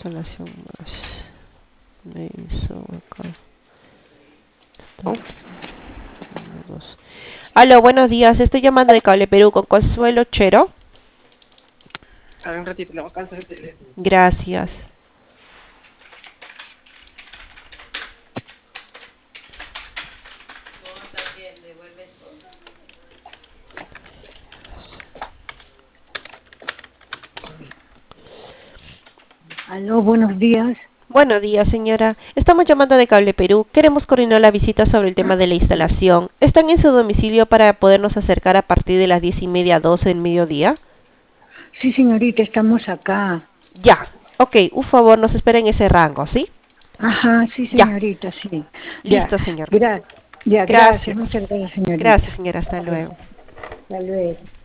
instalación más. Me hizo acá. Stop. 1, 2. Aló, buenos días. Estoy llamando de Cable Perú con Consuelo Chero. A ver, un ratito, le voy a alcanzar el teléfono. Gracias. Aló, buenos días. Buenos días, señora. Estamos llamando de Cable Perú. Queremos coordinar la visita sobre el tema de la instalación. ¿Están en su domicilio para podernos acercar a partir de las 10:30, 12 del mediodía? Sí, señorita, estamos acá. Ya. Ok, un favor, nos espera en ese rango, ¿sí? Ajá, sí, Ya. señorita, sí. Ya, Listo, señor. gra ya, gracias, Gracias. muchas gracias, señorita. Gracias, señora. Hasta Ya, luego. hasta luego.